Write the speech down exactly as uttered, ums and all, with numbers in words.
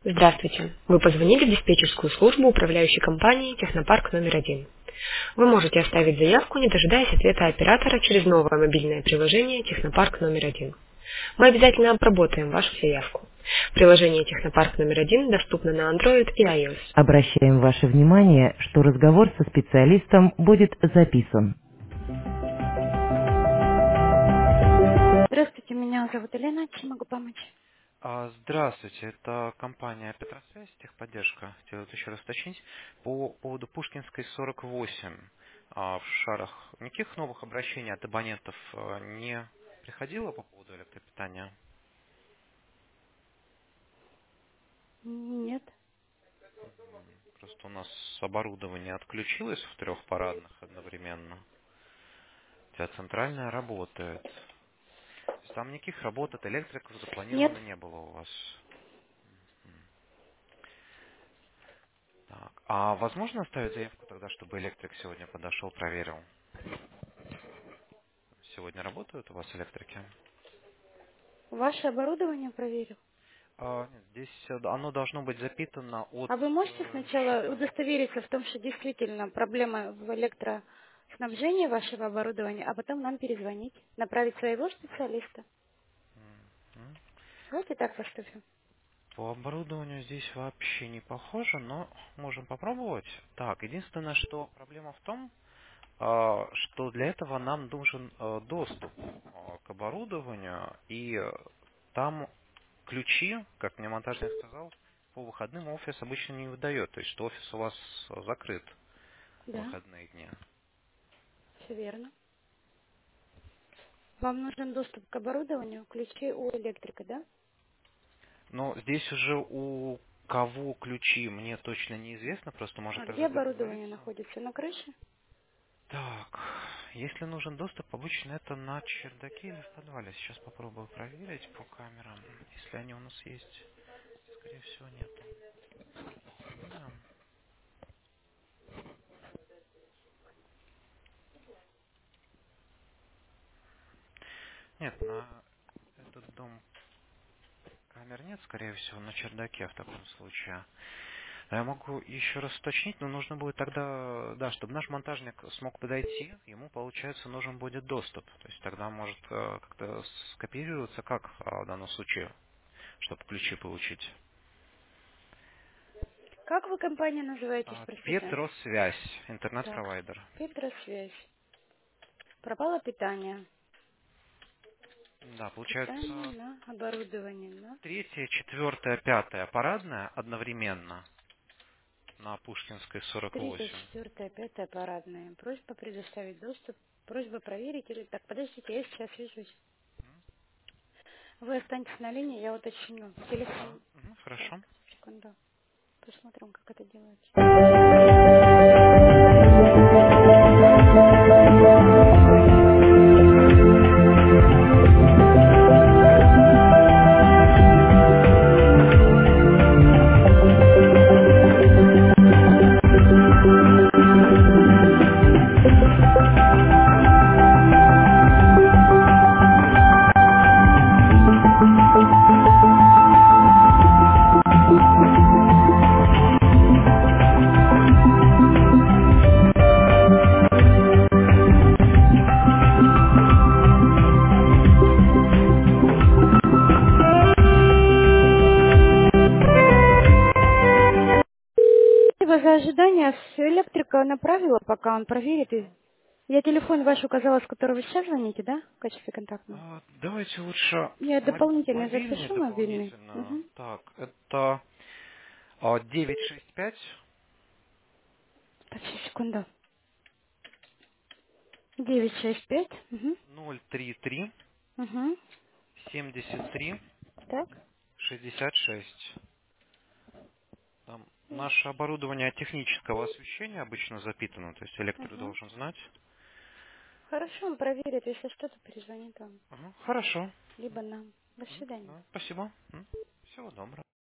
Здравствуйте. Вы позвонили в диспетчерскую службу управляющей компании «Технопарк номер один». Вы можете оставить заявку, не дожидаясь ответа оператора через новое мобильное приложение «Технопарк номер один». Мы обязательно обработаем вашу заявку. Приложение «Технопарк номер один» доступно на Android и iOS. Обращаем ваше внимание, что разговор со специалистом будет записан. Здравствуйте, меня зовут Елена. Чем могу помочь? А, Здравствуйте, это компания Петросвязь, техподдержка. Хотел вот еще раз уточнить по поводу Пушкинской сорок восемь а, в Шарах. Никаких новых обращений от абонентов а, не приходило по поводу электропитания? Нет. Просто у нас оборудование отключилось в трех парадных одновременно, хотя центральная работает. То есть там никаких работ от электриков Нет. запланировано не было у вас. Так. А возможно оставить заявку тогда, чтобы электрик сегодня подошел, проверил? Сегодня работают у вас электрики? Ваше оборудование проверил. А, нет, здесь э, оно должно быть запитано от А вы можете э, сначала щита. удостовериться в том, что действительно проблема в электроснабжении вашего оборудования, а потом нам перезвонить, направить своего специалиста? Мгм. Давайте так поступим. По оборудованию здесь вообще не похоже, но можем попробовать. Так, единственное, что проблема в том, а, что для этого нам нужен э, доступ э, к оборудованию, и э, там ключи, как мне монтажник сказал, по выходным офис обычно не выдает, то есть что офис у вас э, закрыт в Да, выходные дни. все верно. Вам нужен доступ к оборудованию, ключи у электрика, да? Но здесь уже у кого ключи, мне точно неизвестно, просто может А где тогда оборудование договориться. находится? На крыше? Так, если нужен доступ, обычно это на чердаке или в подвале. Сейчас попробую проверить по камерам, если они у нас есть. Скорее всего, нету. Да. Нет, на этот дом камер нет, скорее всего, на чердаке в таком случае. А я могу еще раз уточнить, но нужно будет тогда, да, чтобы наш монтажник смог подойти, ему, получается, нужен будет доступ. То есть тогда может э, как-то скопироваться, как э, в данном случае, чтобы ключи получить. Как вы компания называетесь, А, простите? Петросвязь, Так, интернет-провайдер. Петросвязь. Пропало питание. Да, Питание получается, на оборудование, да? третья, четвертая, пятая парадная одновременно на Пушкинской сорок Третья, восемь. четвертая, пятая парадная. Просьба предоставить доступ. Просьба проверить или... Так, подождите, я сейчас свяжусь. Вы останетесь на линии, я уточню. Да, Телефон. мгм, Так, хорошо. секунду. Посмотрим, как это делается. Спасибо за ожидание. С электрика направила, пока он проверит. И... Я телефон ваш указала, с которого вы сейчас звоните, да? В качестве контактного. А, давайте лучше Я мо- дополнительно мобильный запишу мобильный. дополнительно. Угу. Так, это а, девять шесть пять Так, сейчас, секунду. Девять шесть пять. Угу. ноль три три Угу. семьдесят три Так. шестьдесят шесть. Там наше оборудование технического освещения обычно запитано, то есть электрик Угу. должен знать. Хорошо, он проверит. Если что-то, перезвонит вам. Ага, хорошо. Либо нам. До Мгм, свидания. да, спасибо. М, Всего доброго.